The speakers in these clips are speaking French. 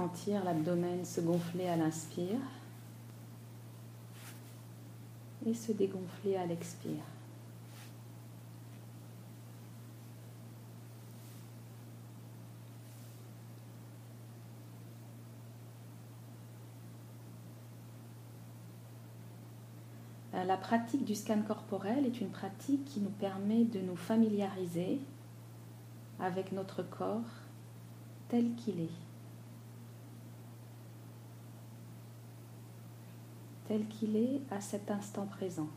sentir l'abdomen se gonfler à l'inspire et se dégonfler à l'expire. La pratique du scan corporel est une pratique qui nous permet de nous familiariser avec notre corps tel qu'il est. Tel qu'il est à cet instant présent.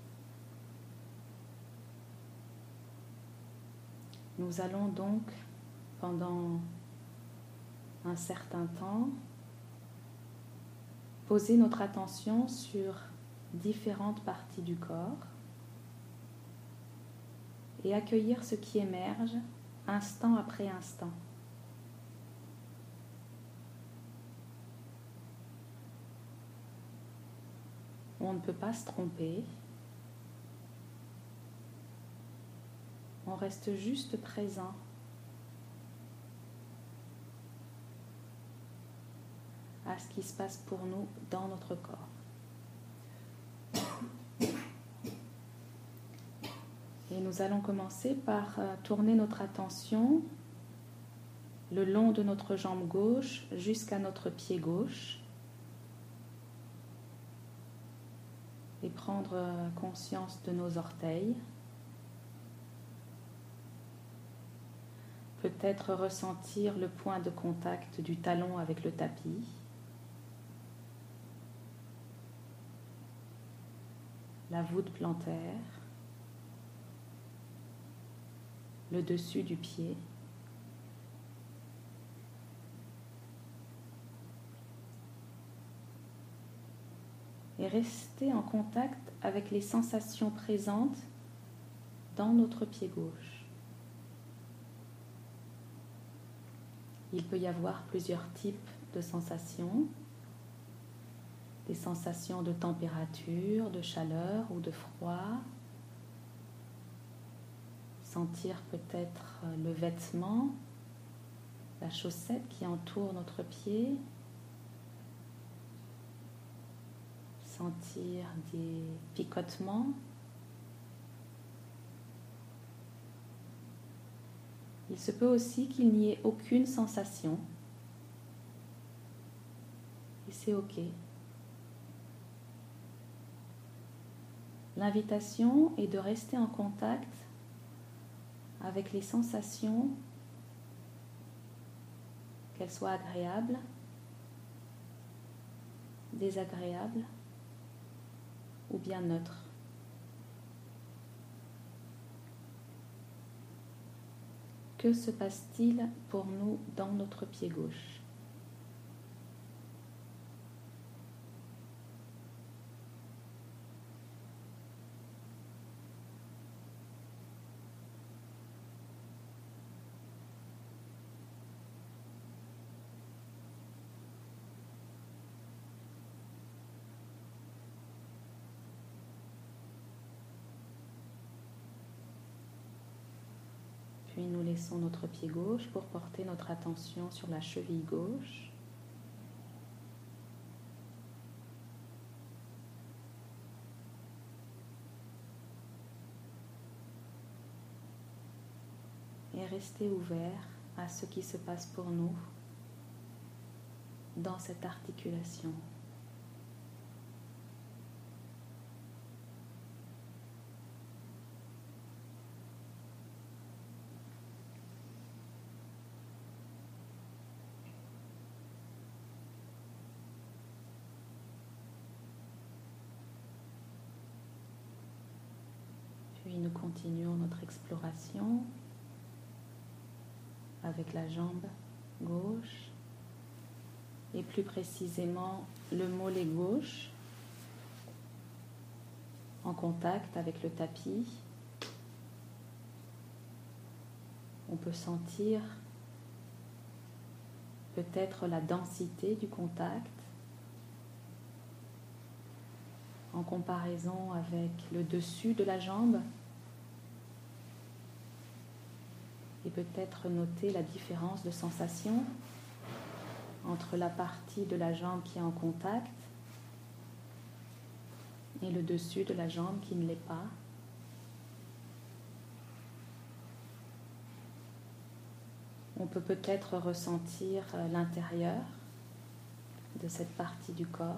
Nous allons donc, pendant un certain temps, poser notre attention sur différentes parties du corps et accueillir ce qui émerge instant après instant. On ne peut pas se tromper. On reste juste présent à ce qui se passe pour nous dans notre corps. Et nous allons commencer par tourner notre attention le long de notre jambe gauche jusqu'à notre pied gauche et prendre conscience de nos orteils. Peut-être ressentir le point de contact du talon avec le tapis. La voûte plantaire. Le dessus du pied. Et rester en contact avec les sensations présentes dans notre pied gauche. Il peut y avoir plusieurs types de sensations. Des sensations de température, de chaleur ou de froid. Sentir peut-être le vêtement, la chaussette qui entoure notre pied. Sentir des picotements. Il se peut aussi qu'il n'y ait aucune sensation. Et c'est OK. L'invitation est de rester en contact avec les sensations, qu'elles soient agréables, désagréables ou bien neutres. Que se passe-t-il pour nous dans notre pied gauche ? Puis nous laissons notre pied gauche pour porter notre attention sur la cheville gauche. Et rester ouvert à ce qui se passe pour nous dans cette articulation. Puis nous continuons notre exploration avec la jambe gauche et plus précisément le mollet gauche en contact avec le tapis. On peut sentir peut-être la densité du contact en comparaison avec le dessus de la jambe et peut-être noter la différence de sensation entre la partie de la jambe qui est en contact et le dessus de la jambe qui ne l'est pas. On peut peut-être ressentir l'intérieur de cette partie du corps.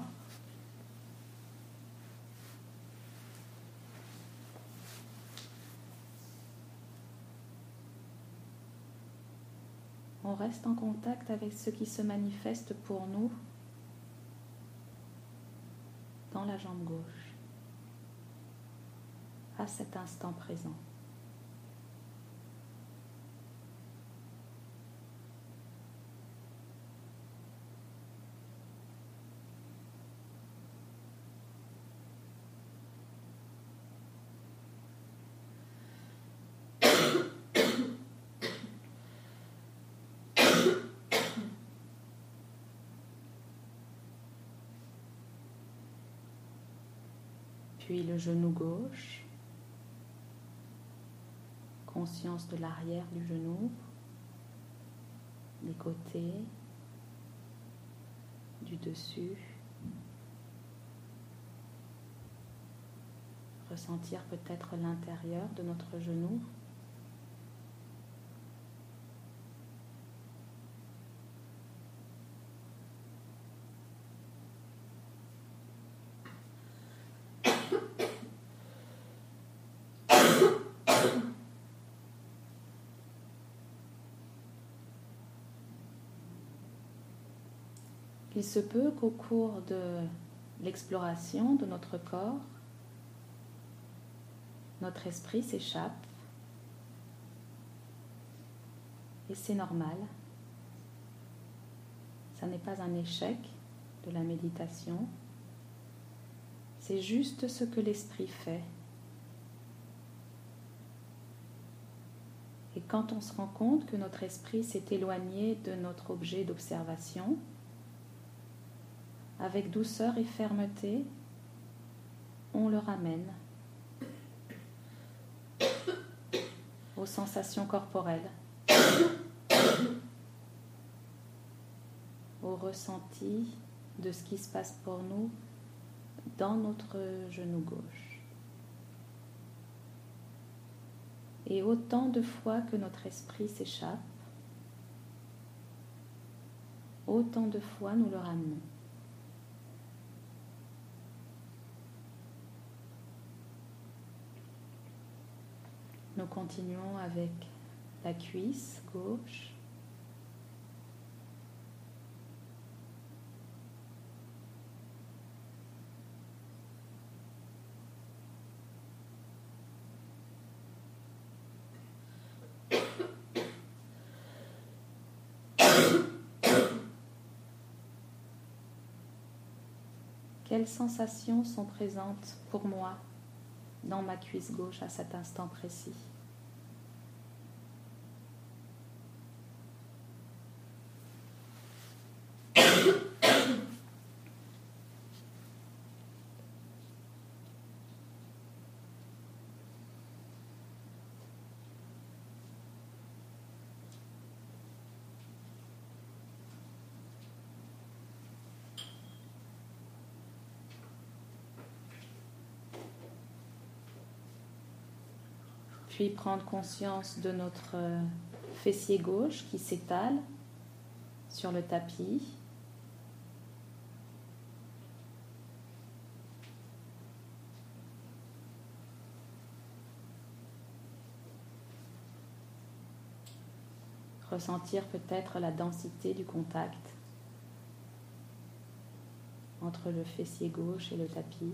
On reste en contact avec ce qui se manifeste pour nous dans la jambe gauche, à cet instant présent. Puis le genou gauche, conscience de l'arrière du genou, des côtés, du dessus. Ressentir peut-être l'intérieur de notre genou. Il se peut qu'au cours de l'exploration de notre corps, notre esprit s'échappe. Et c'est normal. Ça n'est pas un échec de la méditation. C'est juste ce que l'esprit fait. Et quand on se rend compte que notre esprit s'est éloigné de notre objet d'observation, avec douceur et fermeté, on le ramène aux sensations corporelles, au ressenti de ce qui se passe pour nous dans notre genou gauche. Et autant de fois que notre esprit s'échappe, autant de fois nous le ramenons. Nous continuons avec la cuisse gauche. Quelles sensations sont présentes pour moi dans ma cuisse gauche à cet instant précis? Puis prendre conscience de notre fessier gauche qui s'étale sur le tapis. Ressentir peut-être la densité du contact entre le fessier gauche et le tapis.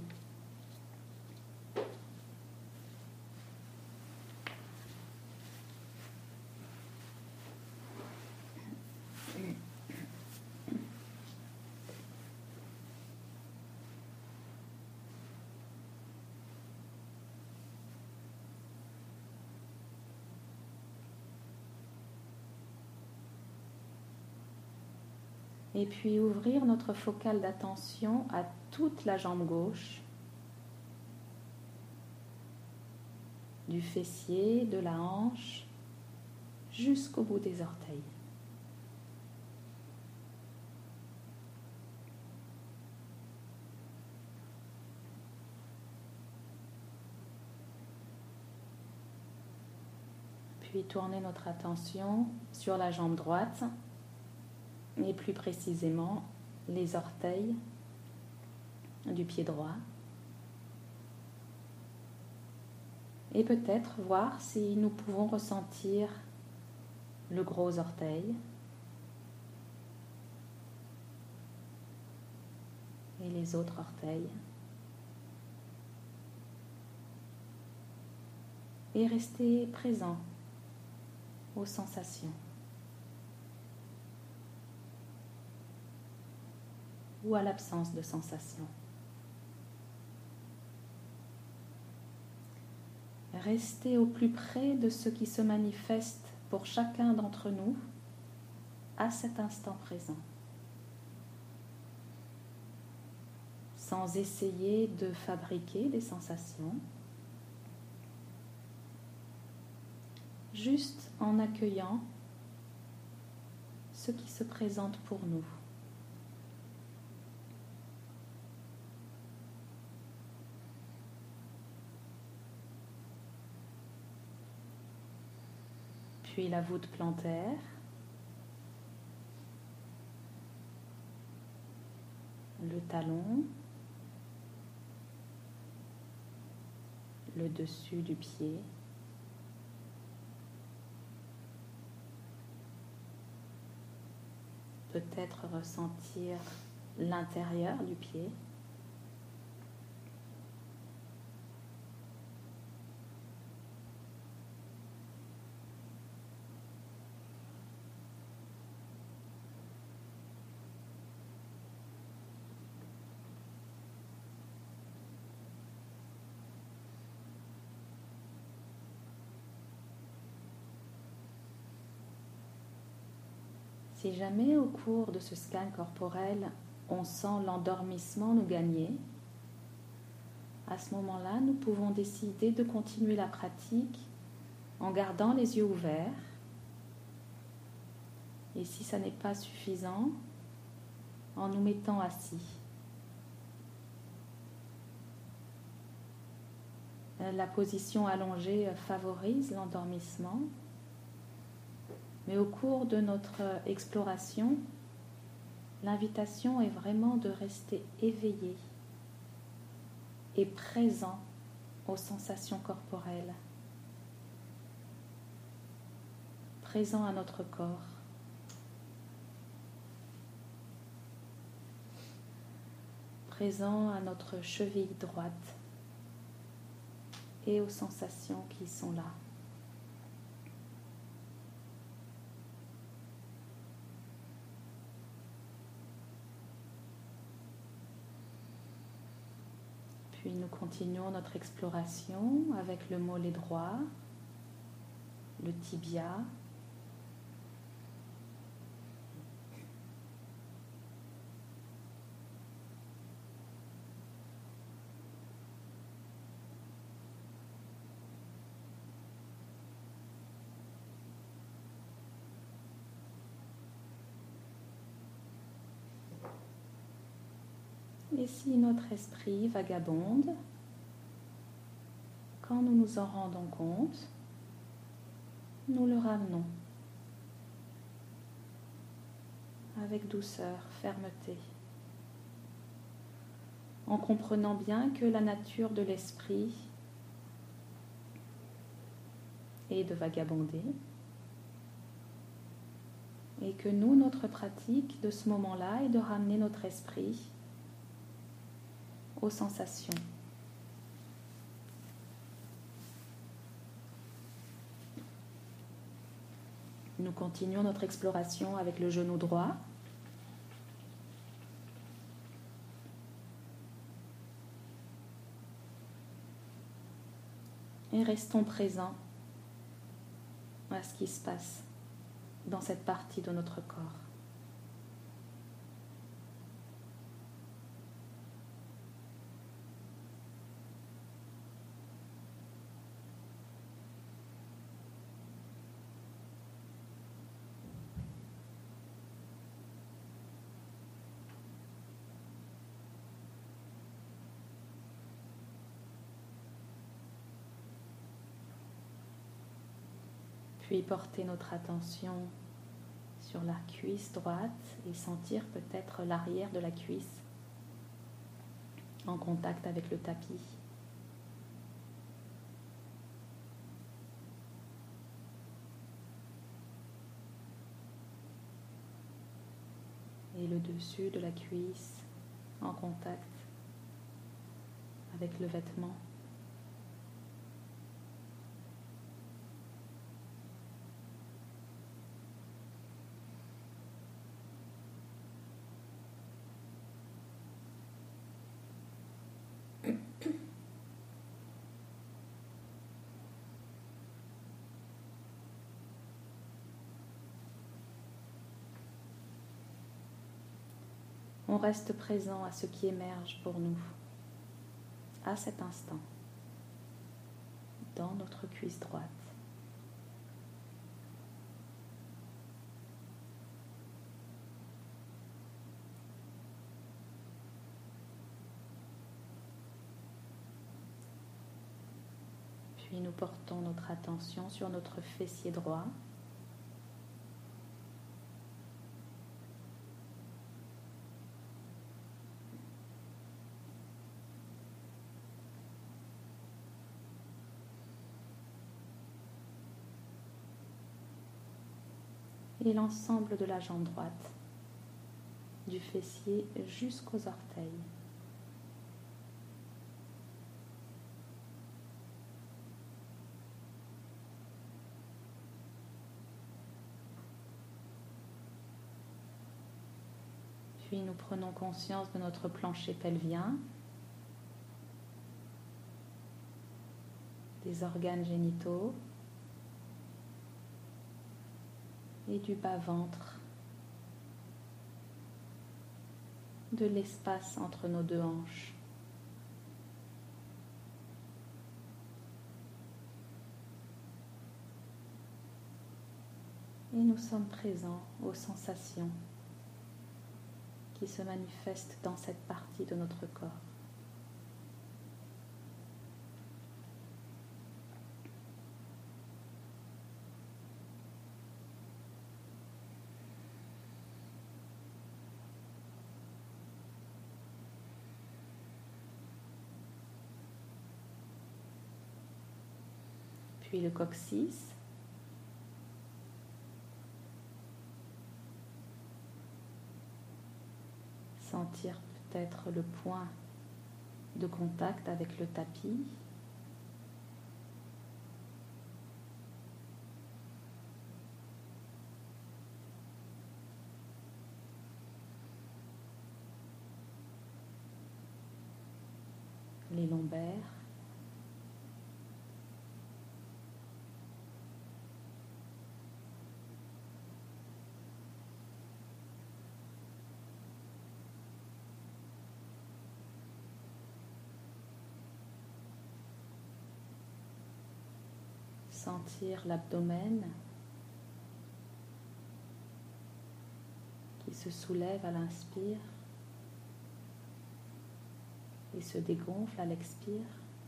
Et puis ouvrir notre focale d'attention à toute la jambe gauche, du fessier, de la hanche, jusqu'au bout des orteils. Puis tourner notre attention sur la jambe droite et plus précisément les orteils du pied droit. Et peut-être voir si nous pouvons ressentir le gros orteil et les autres orteils. Et rester présent aux sensations ou à l'absence de sensations. Rester au plus près de ce qui se manifeste pour chacun d'entre nous à cet instant présent, sans essayer de fabriquer des sensations, juste en accueillant ce qui se présente pour nous. Puis la voûte plantaire, le talon, le dessus du pied, peut-être ressentir l'intérieur du pied. Si jamais au cours de ce scan corporel, on sent l'endormissement nous gagner, à ce moment-là, nous pouvons décider de continuer la pratique en gardant les yeux ouverts. Et si ça n'est pas suffisant, en nous mettant assis. La position allongée favorise l'endormissement. Mais au cours de notre exploration, l'invitation est vraiment de rester éveillé et présent aux sensations corporelles, présent à notre corps, présent à notre cheville droite et aux sensations qui sont là. Puis nous continuons notre exploration avec le mollet droit, le tibia, et si notre esprit vagabonde, quand nous nous en rendons compte, nous le ramenons avec douceur, fermeté, en comprenant bien que la nature de l'esprit est de vagabonder et que nous, notre pratique de ce moment-là est de ramener notre esprit aux sensations. Nous continuons notre exploration avec le genou droit. Et restons présents à ce qui se passe dans cette partie de notre corps. Puis porter notre attention sur la cuisse droite et sentir peut-être l'arrière de la cuisse en contact avec le tapis. Et le dessus de la cuisse en contact avec le vêtement. On reste présent à ce qui émerge pour nous, à cet instant, dans notre cuisse droite. Puis nous portons notre attention sur notre fessier droit. Et l'ensemble de la jambe droite, du fessier jusqu'aux orteils. Puis nous prenons conscience de notre plancher pelvien, des organes génitaux et du bas-ventre, de l'espace entre nos deux hanches. Et nous sommes présents aux sensations qui se manifestent dans cette partie de notre corps. Puis le coccyx. Sentir peut-être le point de contact avec le tapis. Les lombaires. Sentir l'abdomen qui se soulève à l'inspire et se dégonfle à l'expire.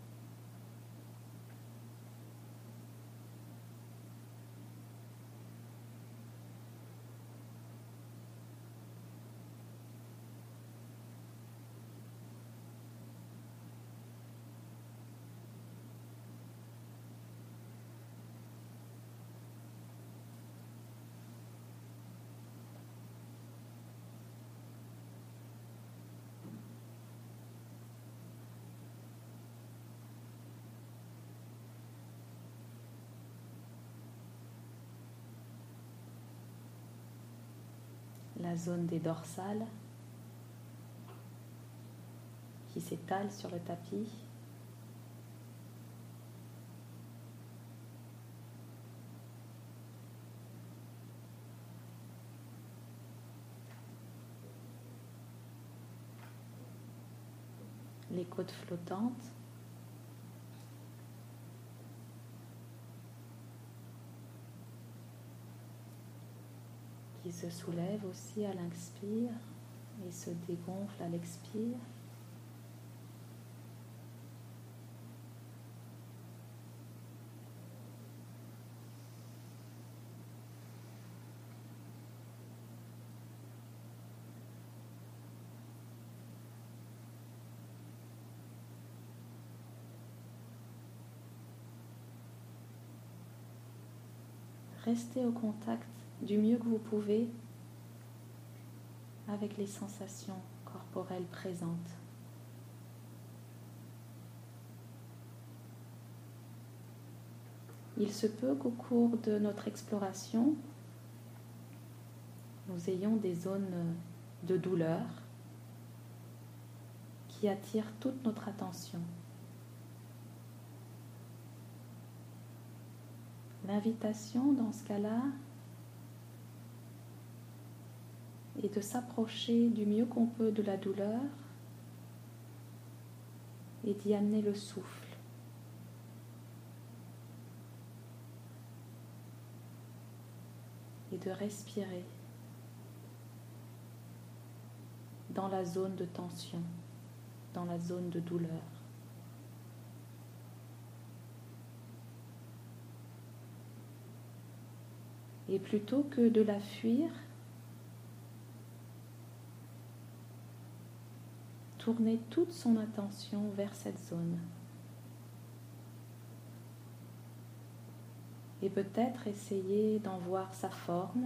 La zone des dorsales qui s'étale sur le tapis. Les côtes flottantes. Qui se soulèvent aussi à l'inspire et se dégonflent à l'expire. Restez au contact du mieux que vous pouvez avec les sensations corporelles présentes. Il se peut qu'au cours de notre exploration, nous ayons des zones de douleur qui attirent toute notre attention. L'invitation dans ce cas-là est de s'approcher du mieux qu'on peut de la douleur et d'y amener le souffle. Et de respirer dans la zone de tension, dans la zone de douleur. Et plutôt que de la fuir, tourner toute son attention vers cette zone. Et peut-être essayer d'en voir sa forme,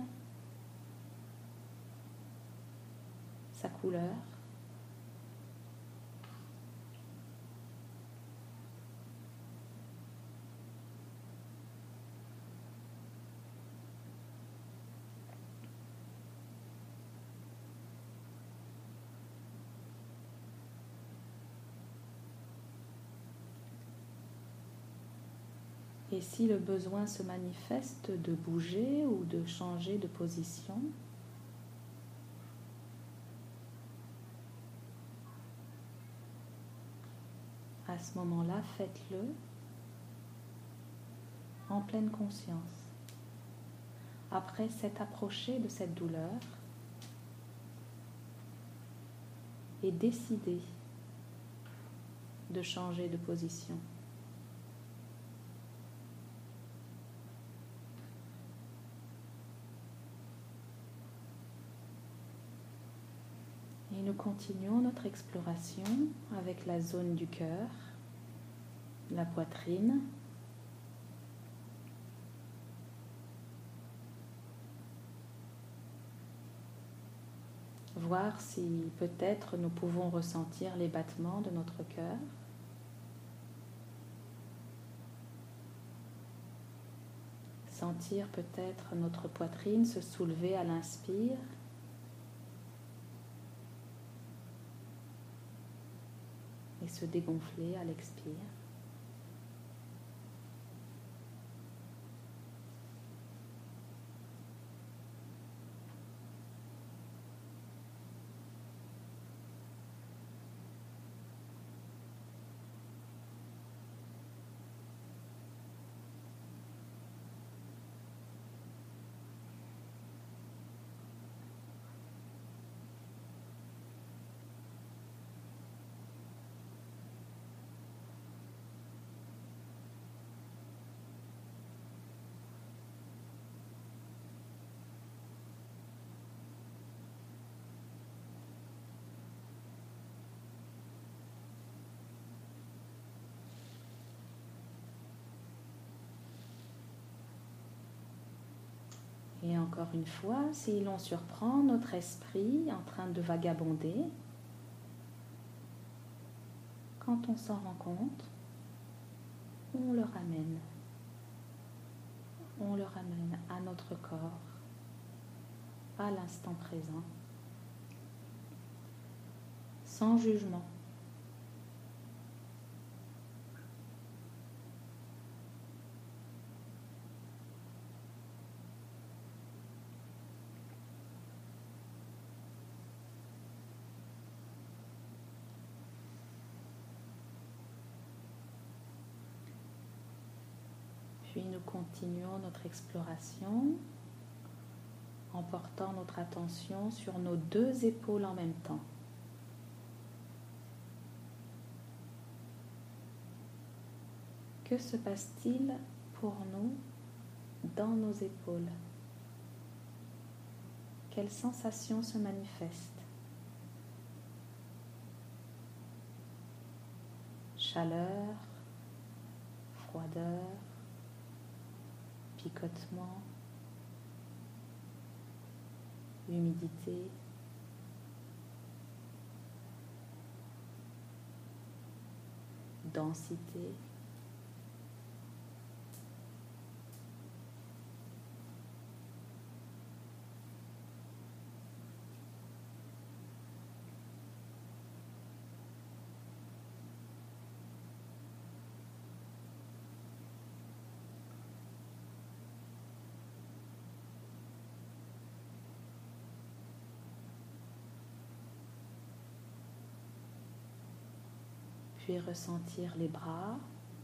sa couleur. Et si le besoin se manifeste de bouger ou de changer de position, à ce moment-là, faites-le en pleine conscience. Après s'être approché de cette douleur et décider de changer de position. Et nous continuons notre exploration avec la zone du cœur, la poitrine. Voir si peut-être nous pouvons ressentir les battements de notre cœur. Sentir peut-être notre poitrine se soulever à l'inspire. Et se dégonfler à l'expire. Et encore une fois, si l'on surprend notre esprit en train de vagabonder, quand on s'en rend compte, on le ramène. On le ramène à notre corps, à l'instant présent, sans jugement. Puis nous continuons notre exploration en portant notre attention sur nos deux épaules en même temps. Que se passe-t-il pour nous dans nos épaules? Quelles sensations se manifestent? Chaleur, froideur, picotement, humidité, densité. Puis ressentir les bras.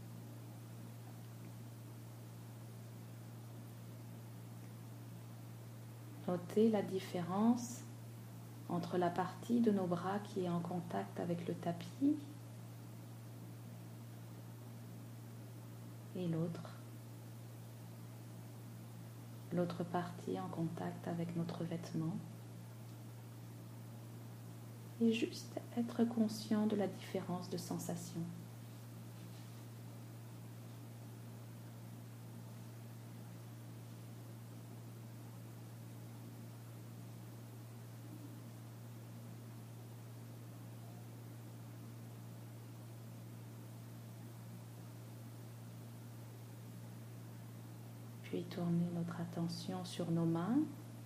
Notez la différence entre la partie de nos bras qui est en contact avec le tapis et l'autre partie en contact avec notre vêtement. Et juste être conscient de la différence de sensation. Puis tourner notre attention sur nos mains.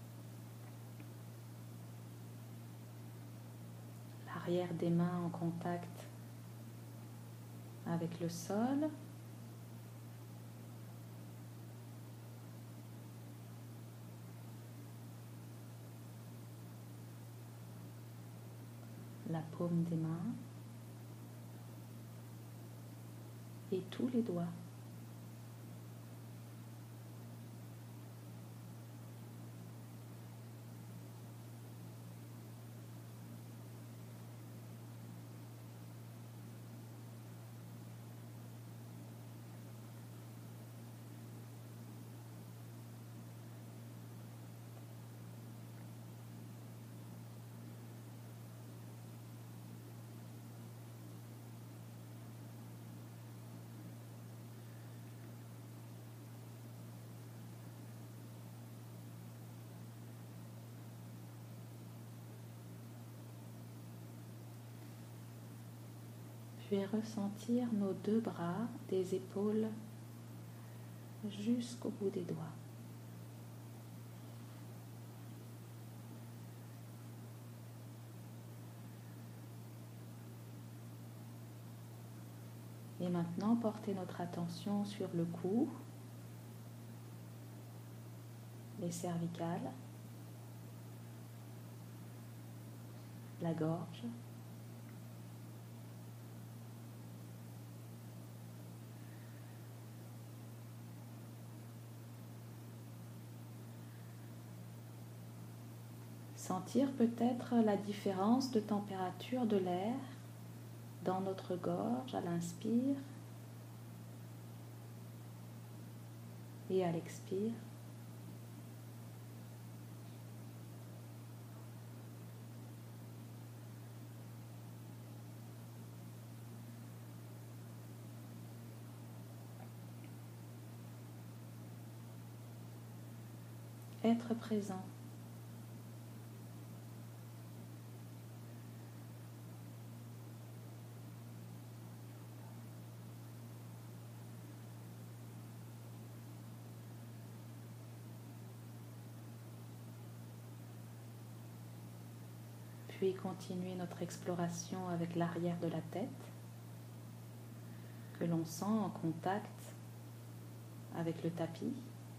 L'arrière des mains en contact avec le sol. La paume des mains et tous les doigts. Puis ressentir nos deux bras des épaules jusqu'au bout des doigts. Et maintenant, portez notre attention sur le cou, les cervicales, la gorge, sentir peut-être la différence de température de l'air dans notre gorge à l'inspire et à l'expire. Être présent. Puis continuer notre exploration avec l'arrière de la tête, que l'on sent en contact avec le tapis.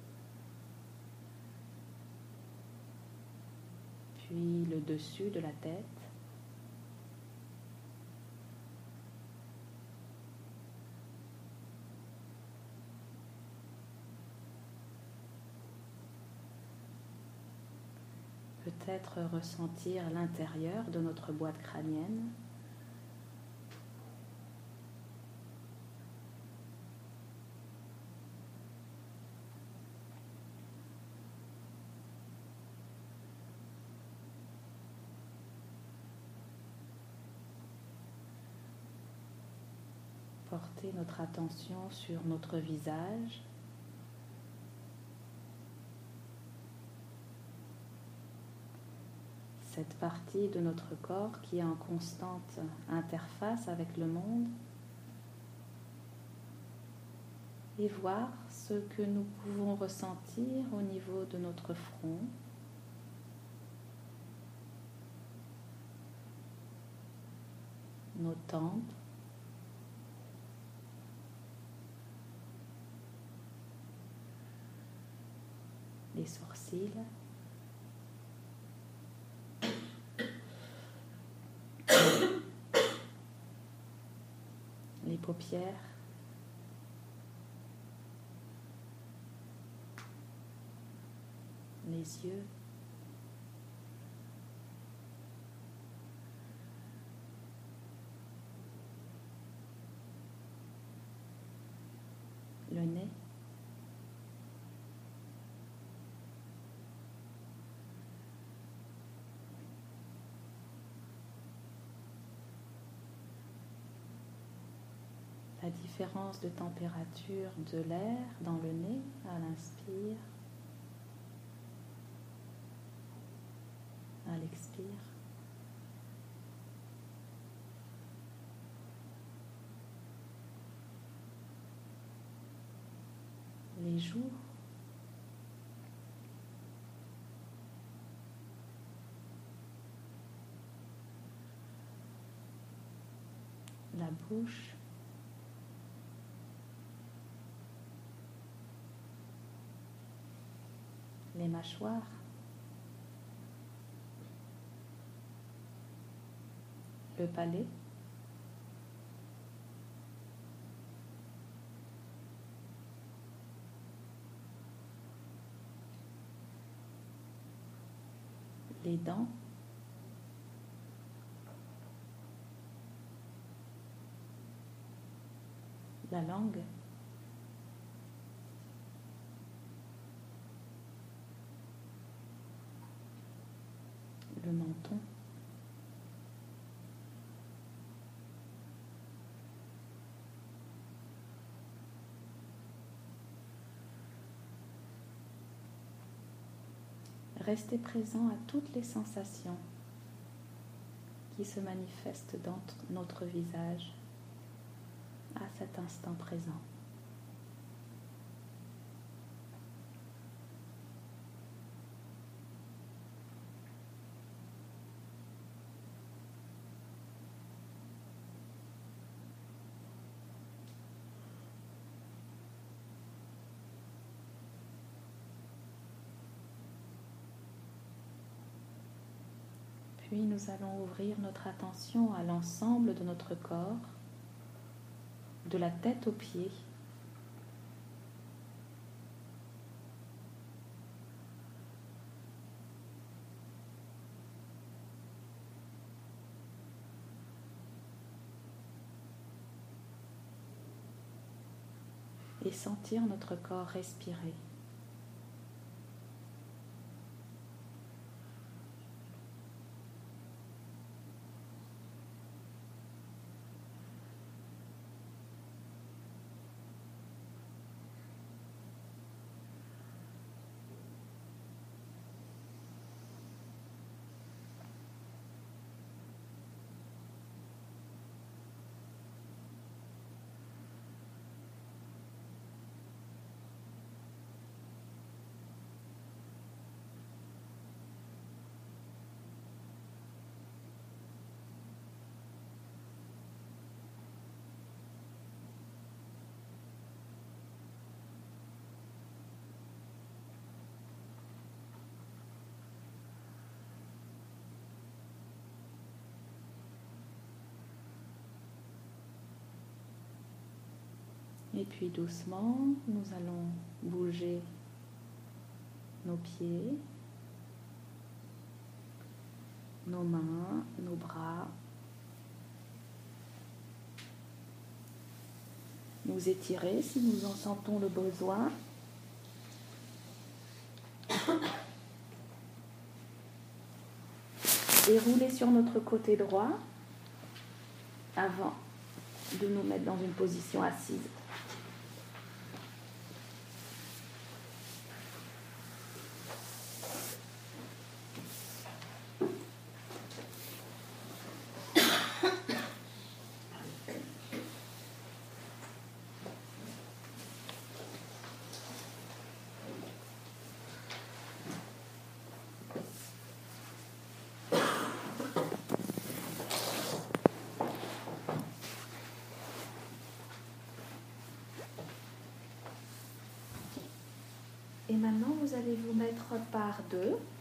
Puis le dessus de la tête. Peut-être ressentir l'intérieur de notre boîte crânienne. Porter notre attention sur notre visage. cette partie de notre corps qui est en constante interface avec le monde et voir ce que nous pouvons ressentir au niveau de notre front, nos tempes, les sourcils, les paupières, les yeux, le nez, la différence de température de l'air dans le nez à l'inspire, à l'expire. Les joues, la bouche, les mâchoires, le palais, les dents, la langue, le menton, restez présent à toutes les sensations qui se manifestent dans notre visage à cet instant présent. Puis nous allons ouvrir notre attention à l'ensemble de notre corps, de la tête aux pieds. Et sentir notre corps respirer. Et puis doucement, nous allons bouger nos pieds, nos mains, nos bras. Nous étirer si nous en sentons le besoin. Et rouler sur notre côté droit avant de nous mettre dans une position assise. Et maintenant, vous allez vous mettre par deux.